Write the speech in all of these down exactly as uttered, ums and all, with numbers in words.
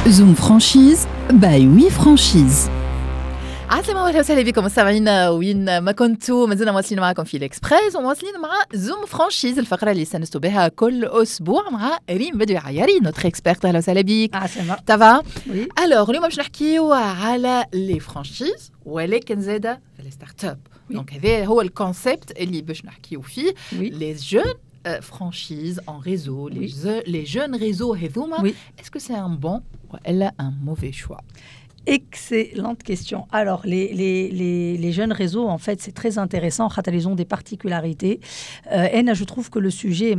زوم فرانشيز باي وي فرانشيز. عسلامة واهلا وسهلا بكم مستمعينا وين ما كنتوا، مازلنا مواصلين معكم في الإكسبريس ومواصلين مع زوم فرانشيز، الفقرة اللي استانستوا بها كل أسبوع مع ريم بدوي عياري نوتر إكسبيرت. أهلا وسهلا بك. عسلامة. تافا؟ وي. ألوغ اليوم باش نحكيو على لي فرانشيز ولكن زادة في لي ستارت اب. دونك هذا هو الكونسيبت اللي باش نحكيو فيه. لي جون franchise en réseau, les, oui. je, les jeunes réseaux, oui. Est-ce que c'est un bon ou un mauvais choix? Excellente question. Alors, les, les, les, les jeunes réseaux, en fait, c'est très intéressant. Ils ont des particularités. Euh, et je trouve que le sujet,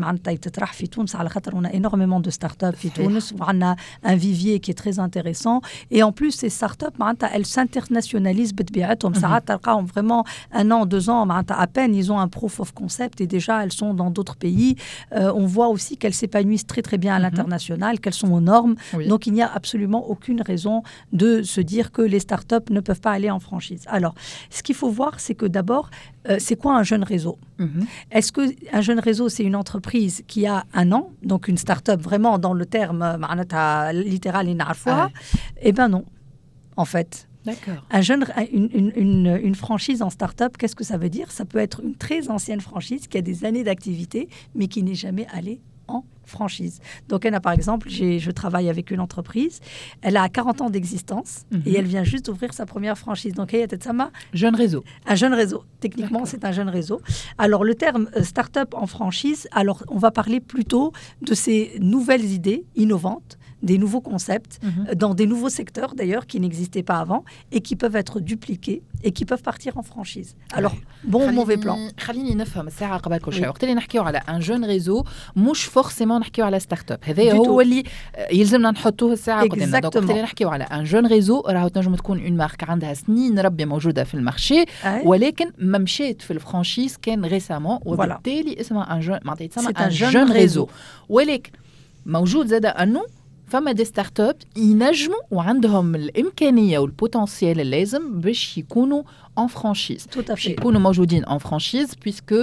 on a énormément de startups à Tunis. On a un vivier qui est très intéressant. Et en plus, ces startups, elles s'internationalisent. Mm-hmm. Vraiment un an, deux ans, à peine, ils ont un proof of concept et déjà, elles sont dans d'autres pays. Euh, on voit aussi qu'elles s'épanouissent très, très bien à l'international, mm-hmm. qu'elles sont aux normes. Oui. Donc, il n'y a absolument aucune raison de se dire que les startups ne peuvent pas aller en franchise. Alors, ce qu'il faut voir, c'est que d'abord, euh, c'est quoi un jeune réseau? Mm-hmm. Est-ce qu'un jeune réseau, c'est une entreprise qui a un an, donc une startup vraiment dans le terme littéral et narfois? Eh bien non, en fait. D'accord. Un jeune, une, une, une, une franchise en start-up, qu'est-ce que ça veut dire? Ça peut être une très ancienne franchise qui a des années d'activité, mais qui n'est jamais allée en franchise. Donc, elle a, par exemple, j'ai, je travaille avec une entreprise, elle a quarante ans d'existence mm-hmm. et elle vient juste d'ouvrir sa première franchise. Donc, elle est jeune réseau. Un jeune réseau. Techniquement, D'accord. c'est un jeune réseau. Alors, le terme euh, start-up en franchise, alors, on va parler plutôt de ces nouvelles idées innovantes, des nouveaux concepts, mm-hmm. dans des nouveaux secteurs d'ailleurs qui n'existaient pas avant et qui peuvent être dupliqués et qui peuvent partir en franchise. Alors, bon ou mauvais plan. خليني نفهم الساعة قبل كل شيء. وقت اللي نحكيو على un jeune réseau مش فورسيمون نحكيو على ستارت اب. هذا هو اللي يلزمنا نحطوه الساعة قدامنا. دونك وقت اللي نحكيو على un jeune réseau راهو تنجم تكون اون مارك عندها سنين ربي موجودة في المارشي ولكن ما مشيت في الفرانشيز كان ريسامون وبالتالي اسمها un jeune معناتها يتسمى un jeune réseau. ولكن موجود زاد انه فما دي ستارت اب ينجموا وعندهم الامكانيه والبوتنسيال اللازم باش يكونوا ان فرانشيز باش يكونوا موجودين ان فرانشيز بيسكو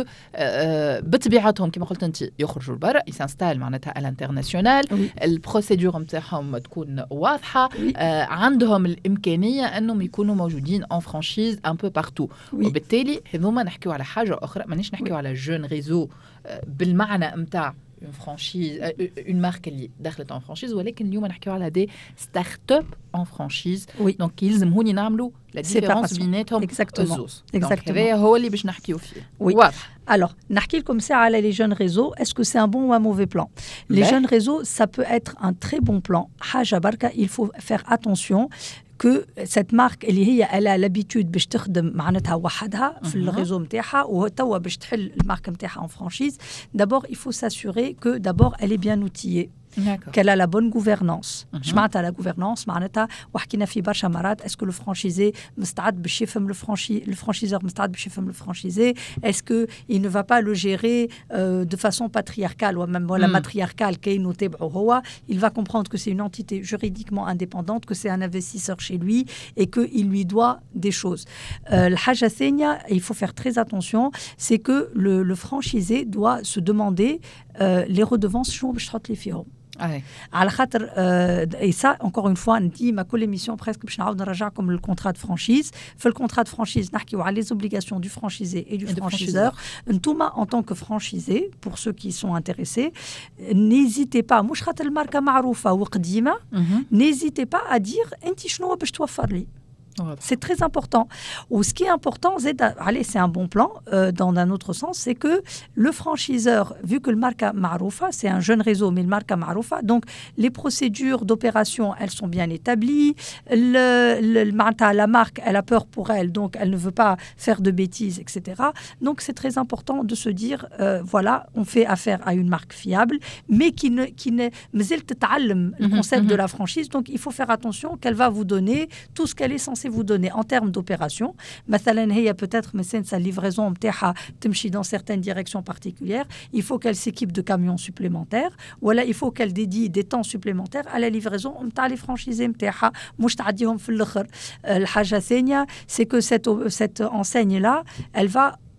بطبيعتهم كما قلت انت يخرجوا لبرا يسانستال معناتها على الانترناسيونال البروسيدور نتاعهم تكون واضحه آه عندهم الامكانيه انهم يكونوا موجودين ان فرانشيز ان بو بارتو وبالتالي هذوما نحكيو على حاجه اخرى مانيش نحكيو على جون ريزو آه بالمعنى نتاع une franchise, euh, une marque اللي دخلت en franchise ولكن اليوم نحكيو على des start-up en franchise. Oui. Donc يلزموني نعملوا la différence بيناتهم الزوز. Exactement. هذا هو اللي باش نحكيو فيه. Oui. واضح. Alors, نحكي لكم ça على les jeunes réseaux. Est-ce que c'est un bon ou un mauvais plan? Les Mais... jeunes réseaux, ça peut être un très bon plan. حاجة بركة, il faut faire attention que cette marque اللي هي elle a l'habitude باش تخدم معناتها وحدها في الريزو نتاعها وتوا باش تحل المارك نتاعها en franchise. D'abord, il faut s'assurer que d'abord elle est bien outillée. D'accord. Qu'elle a la bonne gouvernance. Je m'attends à la gouvernance. معناتها وحكينا في برشا مرات. Est-ce que le franchisé مستعد باش يفهم le franchi le franchiseur مستعد باش يفهم le franchisé? Est-ce que il ne va pas le gérer euh, de façon patriarcale ou même voilà matriarcale كأنه تبعه هو? Il va comprendre que c'est une entité juridiquement indépendante, que c'est un investisseur chez lui et que il lui doit des choses. الحاجة الثانية, il faut faire très attention, c'est que le, le franchisé doit se demander euh, les redevances شنو باش تحط لي فيهم. على خاطر et ça encore une fois ندي ما كل émission presque باش نعاود نرجعكم للكونترا de franchise. في الكونترا de franchise نحكيو على les obligations du franchisé et du et franchiseur. نتوما en tant que franchisé, pour ceux qui sont intéressés, n'hésitez pas مش خاطر الماركه معروفه وقديمه n'hésitez pas à dire انت شنو باش توفر لي. C'est très important. Ou ce qui est important, c'est, allez, c'est un bon plan euh, dans un autre sens, c'est que le franchiseur, vu que le marca Maroufa, c'est un jeune réseau, mais le marca Maroufa, donc les procédures d'opération, elles sont bien établies. Le, le, le, la marque, elle a peur pour elle, donc elle ne veut pas faire de bêtises, et cetera. Donc c'est très important de se dire, euh, voilà, on fait affaire à une marque fiable, mais qui ne, qui ne, mais elle t'allume le concept de la franchise. Donc il faut faire attention qu'elle va vous donner tout ce qu'elle est censée vous donner en termes d'opération. مثلا هي peut-être مثلا sa livraison نتاعها تمشي dans certaines directions particulières. Il faut qu'elle s'équipe de camions supplémentaires. Voilà, il faut qu'elle dédie des temps supplémentaires à la livraison نتاع les franchisés نتاعها مش تعديهم في الآخر. الحاجة الثانية, c'est que cette cette enseigne là, elle va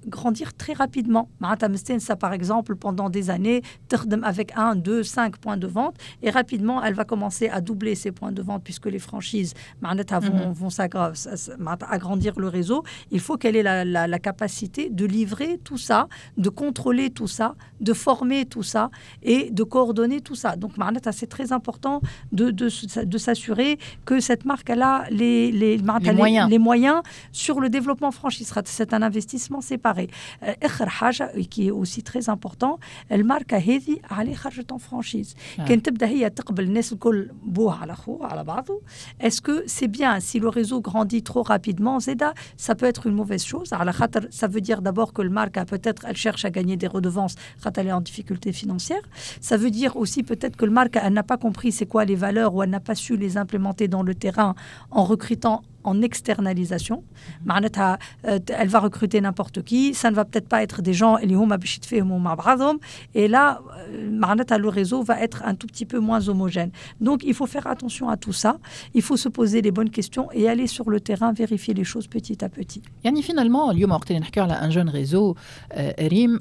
grandir très rapidement. Ça, par exemple, pendant des années, avec un, deux, cinq points de vente, et rapidement, elle va commencer à doubler ses points de vente puisque les franchises vont, mm-hmm. vont agrandir le réseau. Il faut qu'elle ait la, la, la capacité de livrer tout ça, de contrôler tout ça, de former tout ça et de coordonner tout ça. Donc, c'est très important de, de, de s'assurer que cette marque elle a les, les, les, moyens. les moyens sur le développement franchise. C'est un investissement séparé. Euh, qui est aussi très important, الماركة هذه عليه خرجت en franchise. كان تبدأ هي تقبل الناس الكل بوها على خوه على بعضه. Est-ce que c'est bien si le réseau grandit trop rapidement, Zeda, ça peut être une mauvaise chose. على خاطر ça veut dire d'abord que le marque peut-être elle cherche à gagner des redevances quand elle est en difficulté financière. Ça veut dire aussi peut-être que le marque elle n'a pas compris c'est quoi les valeurs ou elle n'a pas su les implémenter dans le terrain en recrutant en externalisation. معناتها elle va recruter n'importe qui, ça ne va peut-être pas être des gens اللي هما باش يتفاهموا مع بعضهم, et là معناتها le réseau va être un tout petit peu moins homogène. Donc il faut faire attention à tout ça, il faut se poser les bonnes questions et aller sur le terrain vérifier les choses petit à petit. يعني finalement اليوم وقت اللي نحكيو على un jeune réseau ريم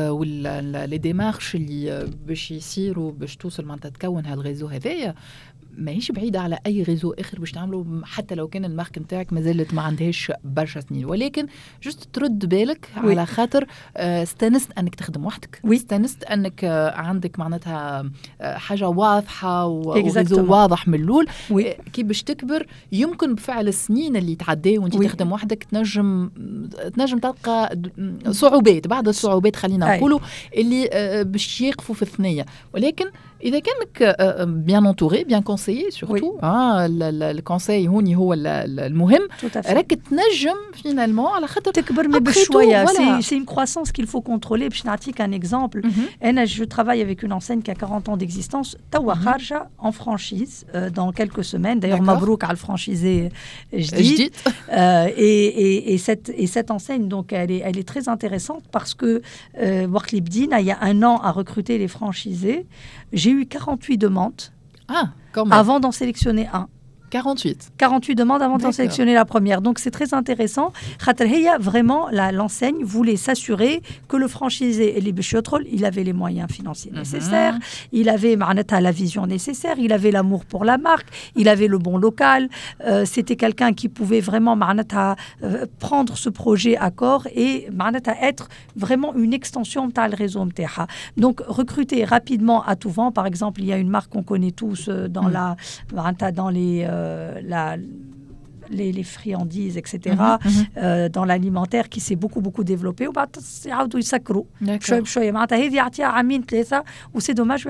ولا les démarches اللي باش يصيروا باش توصل معناتها تكون هالريزو هذايا ماهيش بعيدة على أي ريزو آخر باش تعمله, حتى لو كان المارك نتاعك ما زالت ما عندهاش برشا سنين, ولكن جست ترد بالك وي. على خاطر استانست أنك تخدم وحدك, وي. استانست أنك عندك معناتها حاجة واضحة وريزو واضح من الأول, كي باش تكبر يمكن بفعل السنين اللي تعدي وانت وي. تخدم وحدك تنجم تنجم تلقى صعوبات, بعض الصعوبات خلينا نقولوا اللي باش يقفوا في الثنية, ولكن إذا كانك bien entouré, bien conseillé surtout, oui. hein, le conseil هوني هو المهم, راك تنجم finalement على خاطر تكبر من بشوية. C'est, c'est une croissance qu'il faut contrôler. باش نعطيك un exemple. Mm-hmm. أنا je travaille avec une enseigne qui a quarante ans d'existence. توا خارجة en franchise euh, dans quelques semaines. D'ailleurs, مبروك على الفرانشيزي جديد. euh, et, et, et, cette, et cette enseigne, donc, elle est, elle est très intéressante parce que وقت اللي بدينا, il y a un an à recruter les franchisés. J'ai eu quarante-huit demandes ah, quand même. avant d'en sélectionner un. quarante-huit. quarante-huit demandes avant d'en sélectionner la première. Donc, c'est très intéressant. Vraiment, la, l'enseigne voulait s'assurer que le franchisé, il avait les moyens financiers mm-hmm. nécessaires, il avait la vision nécessaire, il avait l'amour pour la marque, il avait le bon local. Euh, c'était quelqu'un qui pouvait vraiment euh, prendre ce projet à corps et être vraiment une extension de le réseau. Donc, recruter rapidement à tout vent. Par exemple, il y a une marque qu'on connaît tous dans, mm. la, dans les... Euh, la, les, les friandises, et cetera, mm-hmm, mm-hmm. Euh, dans l'alimentaire qui s'est beaucoup, beaucoup développé. C'est dommage,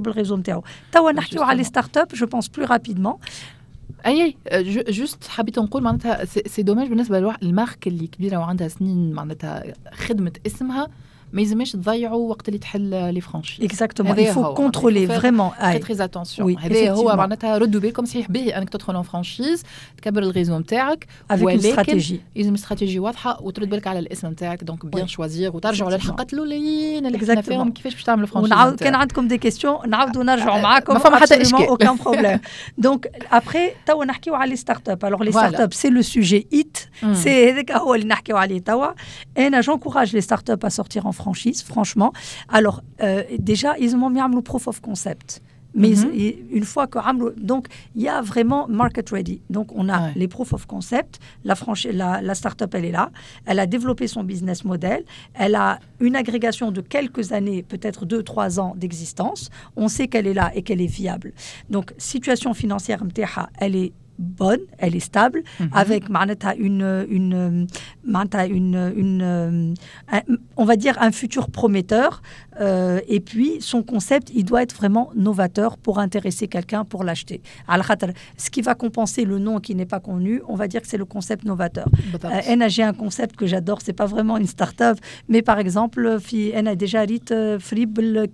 les startups, je pense plus rapidement. اي جوست حبيت نقول معناتها سي دوماج بالنسبه للمارك اللي كبيره وعندها سنين معناتها خدمه اسمها ما يلزمش تضيعوا وقت اللي تحل لي فرانشيز. Exactement. Il faut contrôler vraiment. Très très attention. هذا هو معناتها ردوا بالكم صحيح باهي انك تدخل ان فرانشيز تكبر الريزو نتاعك ولكن لازم استراتيجي واضحه وترد بالك على الاسم نتاعك دونك بيان شوازير وترجعوا للحلقات الاولين اللي حنا فيهم كيفاش باش تعملوا فرانشيز. ونعاود كان عندكم دي كيستيون نعاودوا نرجعوا معاكم ما فما حتى اشكال. aucun problème. Donc après توا نحكيو على لي ستارت اب. Alors les start up c'est le sujet hit. C'est هذاك هو اللي نحكيو عليه توا. انا j'encourage les start up à sortir en franchise. Franchement, alors euh, déjà ils m'ont mis le proof of concept. Mais mm-hmm. une fois que donc il y a vraiment market ready. Donc on a ouais. les proof of concept. La franchise, la, la start-up elle est là. Elle a développé son business model. Elle a une agrégation de quelques années, peut-être deux, trois ans d'existence. On sait qu'elle est là et qu'elle est viable. Donc situation financière mteha, elle est bonne, elle est stable, mm-hmm. avec une, une, une, une, un, on va dire un futur prometteur. Euh, et puis, son concept, il doit être vraiment novateur pour intéresser quelqu'un pour l'acheter. Ce qui va compenser le nom qui n'est pas connu, on va dire que c'est le concept novateur. Euh, j'ai un concept que j'adore, c'est pas vraiment une start-up, mais par exemple, elle a déjà dit Frib le kilo.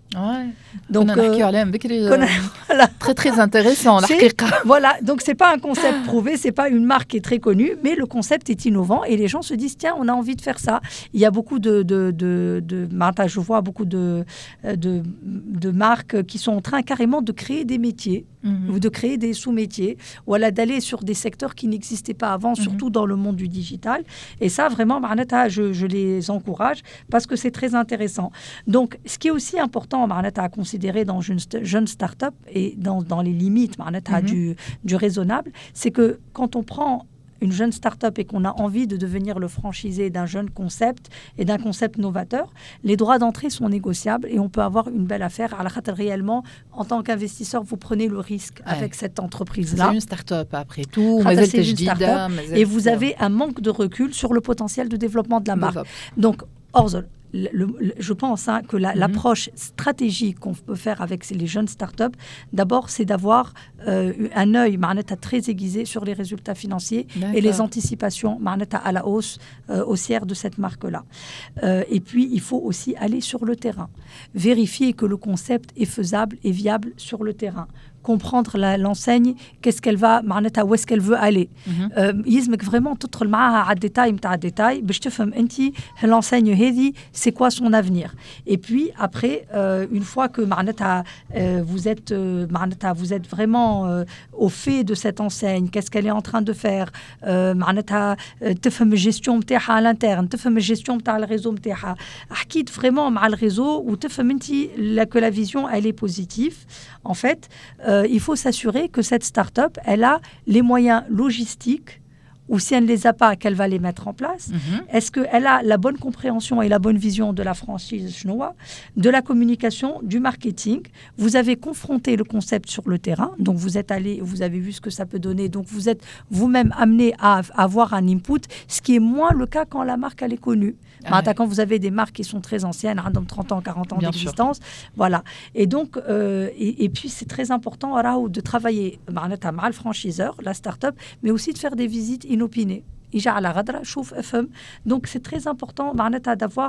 Ouais. Donc, euh, voilà. très très intéressant. Voilà, donc c'est pas un concept prouvé, c'est pas une marque qui est très connue, mais le concept est innovant et les gens se disent tiens, on a envie de faire ça. Il y a beaucoup de, de, de, de, de je vois beaucoup de, de, de marques qui sont en train carrément de créer des métiers. Mmh. Ou de créer des sous-métiers, ou voilà, d'aller sur des secteurs qui n'existaient pas avant, surtout mmh. dans le monde du digital. Et ça, vraiment, je, je les encourage parce que c'est très intéressant. Donc, ce qui est aussi important à considérer dans une jeune start-up et dans, dans les limites mmh. du, du raisonnable, c'est que quand on prend une jeune start-up et qu'on a envie de devenir le franchisé d'un jeune concept et d'un concept novateur, les droits d'entrée sont négociables et on peut avoir une belle affaire. À la khater, réellement, en tant qu'investisseur, vous prenez le risque ouais. avec cette entreprise-là. C'est une start-up après tout. C'est une start-up et vous avez un manque de recul sur le potentiel de développement de la marque. Donc, Orzol, Le, le, je pense hein, que la, mm-hmm. l'approche stratégique qu'on peut faire avec les jeunes startups, d'abord, c'est d'avoir euh, un œil très aiguisé sur les résultats financiers D'accord. et les anticipations à la hausse euh, haussière de cette marque-là. Euh, et puis, il faut aussi aller sur le terrain, vérifier que le concept est faisable et viable sur le terrain. Comprendre la, l'enseigne, qu'est-ce qu'elle va, où est-ce qu'elle veut aller. يلزمك mm-hmm. euh, vraiment تدخل معها على الديتاي نتاع الديتاي باش تفهم انت l'enseigne هذه c'est quoi son avenir. Et puis après euh, une fois que معناتها euh, vous êtes euh, معناتها vous êtes vraiment euh, au fait de cette enseigne, qu'est-ce qu'elle est en train de faire, معناتها تفهم الجيستيون نتاعها à l'interne, تفهم الجيستيون نتاع الريزو نتاعها, حكيت vraiment مع الريزو وتفهم انت que la vision elle est positive. En fait, euh, il faut s'assurer que cette start-up, elle a les moyens logistiques, ou si elle ne les a pas, qu'elle va les mettre en place. Mm-hmm. Est-ce qu'elle a la bonne compréhension et la bonne vision de la franchise chinoise, de la communication, du marketing? Vous avez confronté le concept sur le terrain, donc vous êtes allé, vous avez vu ce que ça peut donner, donc vous êtes vous-même amené à avoir un input, ce qui est moins le cas quand la marque elle est connue. Ah ouais. Quand vous avez des marques qui sont très anciennes, trente ans, quarante ans Bien d'existence, sûr. Voilà. Et donc, euh, et, et puis c'est très important de travailler avec le franchiseur, la start-up, mais aussi de faire des visites inopinées. يجي على غدرة شوف افهم. Donc c'est très important معناتها d'avoir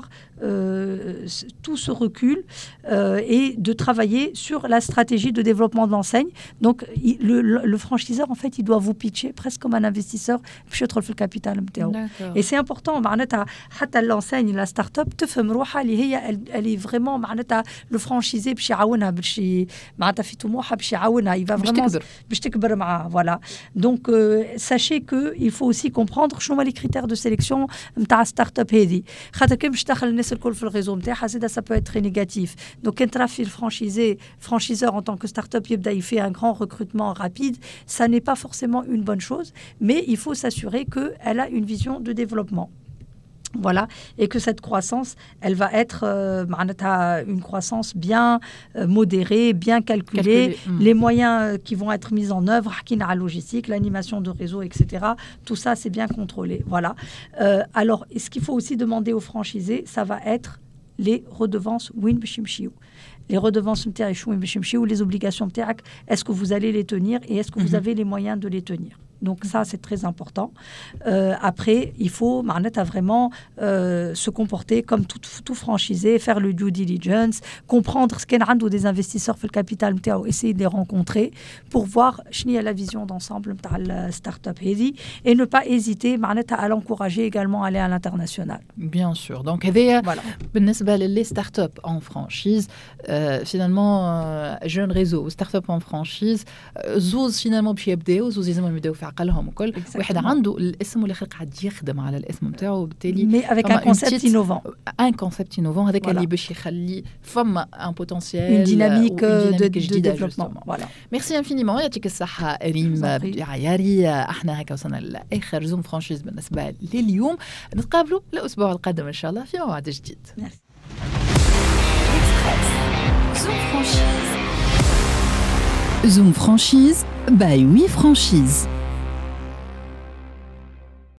euh, tout ce recul euh, et de travailler sur la stratégie de développement de l'enseigne. Donc il, le, le, le franchiseur en fait il doit vous pitcher presque comme un investisseur باش يدخل في الكابيتال نتاعو. Et c'est important معناتها حتى l'enseigne la start-up تفهم روحها اللي هي elle est vraiment معناتها le franchisé باش يعاونها باش معناتها في طموحها باش يعاونها il va vraiment باش تكبر معاه. Voilà. Donc euh, sachez que il faut aussi comprendre شنو هما لي كريتير دو سيليكسيون نتاع ستارت اب هذه. خاطر كي باش تدخل الناس الكل في الريزو نتاعها زيد سا بو اتر نيجاتيف. دونك كي ترى في الفرانشيزي فرانشيزور en tant que start-up يبدا يفي un grand recrutement rapide, ça n'est pas forcément une bonne chose, mais il faut s'assurer qu'elle a une vision de développement. Voilà, et que cette croissance, elle va être euh, une croissance bien euh, modérée, bien calculée, Calculé. mmh. les moyens euh, qui vont être mis en œuvre, la logistique, l'animation de réseau, et cetera. Tout ça, c'est bien contrôlé. Voilà. Euh, alors, ce qu'il faut aussi demander aux franchisés, ça va être les redevances win bishimshiou. Les redevances ou les obligations, est-ce que vous allez les tenir et est-ce que vous avez les moyens de les tenir? Donc ça, c'est très important. Euh, après, il faut vraiment euh, se comporter comme tout, tout franchisé, faire le due diligence, comprendre ce qu'est des investisseurs fait le capital, essayer de les rencontrer pour voir quelle est la vision d'ensemble de la start-up et ne pas hésiter à l'encourager également à aller à l'international. Bien sûr. Donc, voilà. Les start-up en franchise, euh, finalement, euh, jeune réseau, start-up en franchise, zouz finalement, puis يبداو zouz ils ont يبداو عقلهم وكل واحد عنده الاسم واللي قاعد يخدم على الاسم نتاعو وبالتالي mais avec un concept innovant un concept innovant هذاك اللي باش يخلي فما un potentiel une dynamique de, de développement. Voilà. Merci infiniment. يعطيك الصحة ريم عياري. احنا هكا وصلنا لاخر زوم فرانشيز بالنسبة لليوم. نتقابلوا الاسبوع القادم ان شاء الله في موعد جديد. زوم فرانشيز. زوم فرانشيز باي وي فرانشيز.